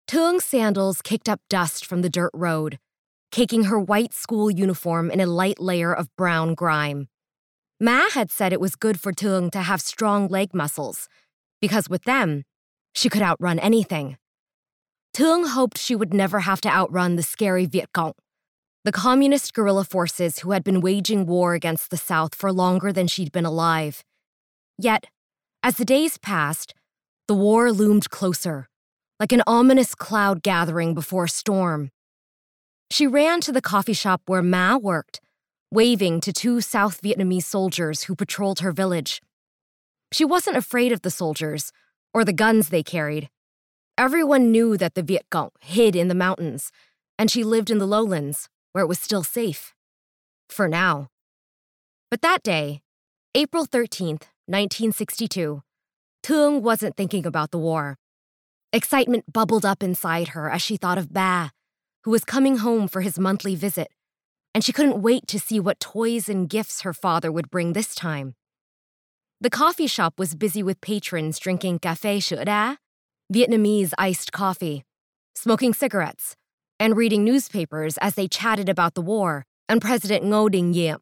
Teung's sandals kicked up dust from the dirt road, caking her white school uniform in a light layer of brown grime. Ma had said it was good for Teung to have strong leg muscles, because with them, she could outrun anything. Teung hoped she would never have to outrun the scary Viet Cong, the communist guerrilla forces who had been waging war against the South for longer than she'd been alive. Yet, as the days passed, the war loomed closer, like an ominous cloud gathering before a storm. She ran to the coffee shop where Ma worked, waving to 2 South Vietnamese soldiers who patrolled her village. She wasn't afraid of the soldiers or the guns they carried. Everyone knew that the Viet Cong hid in the mountains, and she lived in the lowlands, where it was still safe. For now. But that day, April 13th, 1962, Teung wasn't thinking about the war. Excitement bubbled up inside her as she thought of Ba, who was coming home for his monthly visit, and she couldn't wait to see what toys and gifts her father would bring this time. The coffee shop was busy with patrons drinking café sữa đá, Vietnamese iced coffee, smoking cigarettes, and reading newspapers as they chatted about the war and President Ngo Dinh Diem.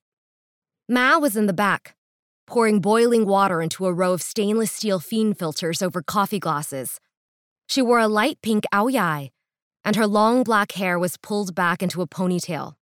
Ma was in the back, pouring boiling water into a row of stainless steel Phiên filters over coffee glasses. She wore a light pink áo dài, and her long black hair was pulled back into a ponytail.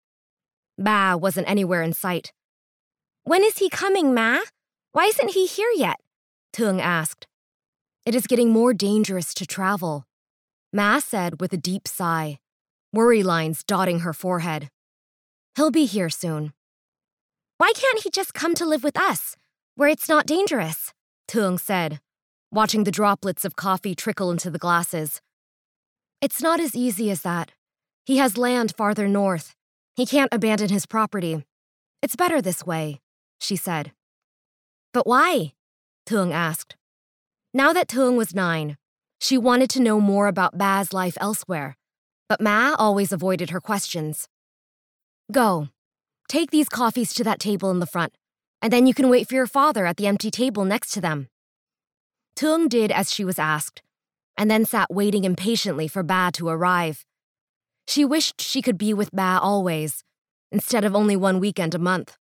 Ba wasn't anywhere in sight. "When is he coming, Ma? Why isn't he here yet?" Teung asked. "It is getting more dangerous to travel," Ma said with a deep sigh, worry lines dotting her forehead. "He'll be here soon." "Why can't he just come to live with us, where it's not dangerous?" Teung said, watching the droplets of coffee trickle into the glasses. "It's not as easy as that. He has land farther north. He can't abandon his property. It's better this way," she said. "But why?" Teung asked. Now that Teung was 9, she wanted to know more about Ba's life elsewhere, but Ma always avoided her questions. "Go. Take these coffees to that table in the front, and then you can wait for your father at the empty table next to them." Teung did as she was asked, and then sat waiting impatiently for Ba to arrive. She wished she could be with Ba always, instead of only one weekend a month.